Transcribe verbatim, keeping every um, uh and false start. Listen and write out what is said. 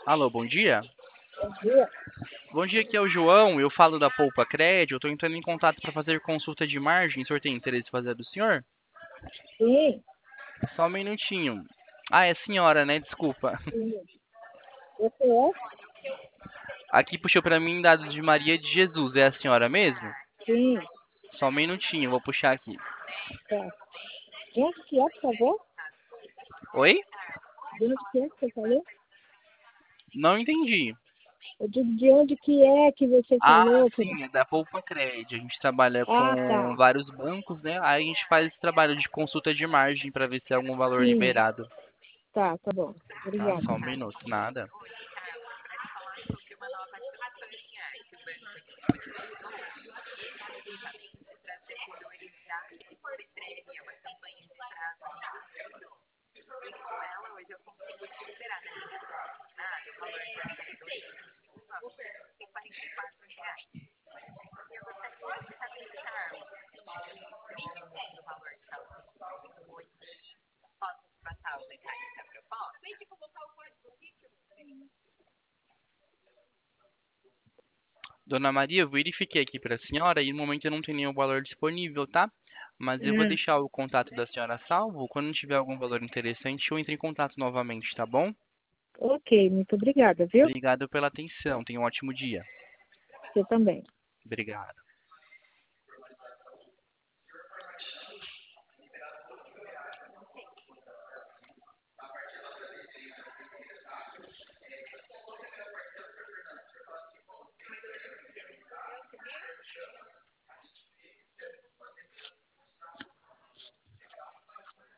Alô, bom dia. Bom dia. Bom dia, aqui é o João. Eu falo da Poupa Crédito. Eu estou entrando em contato para fazer consulta de margem. O senhor tem interesse em fazer do senhor? Sim, Só um minutinho. Ah, é senhora, né? Desculpa. sim. Você é? Aqui puxou para mim dados de Maria de Jesus. É a senhora mesmo? Sim, Só um minutinho, vou puxar aqui. tá. De onde que é, por favor? Oi? De onde que é que você falou? Não entendi. Eu digo de onde que é que você Ah, falou? por- sim, é da Poupa Crédito. A gente trabalha Ah, com tá. vários bancos, né? Aí a gente faz esse trabalho de consulta de margem para ver se é algum valor Sim, liberado. tá, tá bom. Tá, Obrigada. só um minuto, nada. Dona Maria, eu verifiquei aqui para a senhora e no momento eu não tenho nenhum valor disponível, tá? Mas eu vou Hum, deixar o contato da senhora salvo. Quando tiver algum valor interessante, eu entro em contato novamente, tá bom? ok, muito obrigada, viu? Obrigado pela atenção. Tenha um ótimo dia. Você também. Obrigado.